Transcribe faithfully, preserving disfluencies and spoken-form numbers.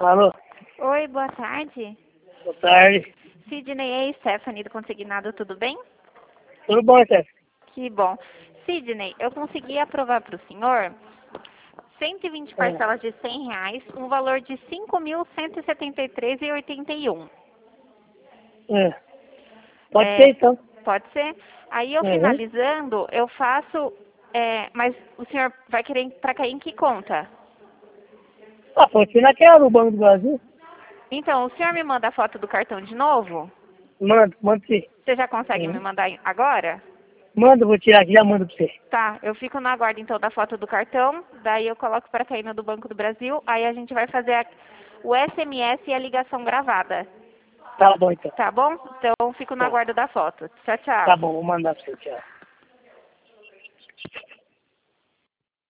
Alô? Oi, boa tarde. Boa tarde. Sidney e Stephanie do Consignado, tudo bem? Tudo bom, Stephanie? Que bom. Sidney, eu consegui aprovar para o senhor cento e vinte parcelas de cem reais, um valor de cinco mil cento e setenta e três reais e oitenta e um. É. Pode É, ser, então. pode ser? Aí eu Uhum. finalizando, eu faço... é, mas o senhor vai querer para cair em que conta? Ah, pode ser naquela do Banco do Brasil. Então, o senhor me manda a foto do cartão de novo? Manda, manda sim. Você já consegue me Uhum. mandar agora? Manda, vou tirar aqui e já mando pra você. Tá, eu fico na guarda então da foto do cartão, daí eu coloco para cair no do Banco do Brasil, aí a gente vai fazer a- o S M S e a ligação gravada. Tá bom, então. Tá bom? Então fico na Tá. guarda da foto. Tchau, Tá tchau. bom, vou mandar pra você, tchau.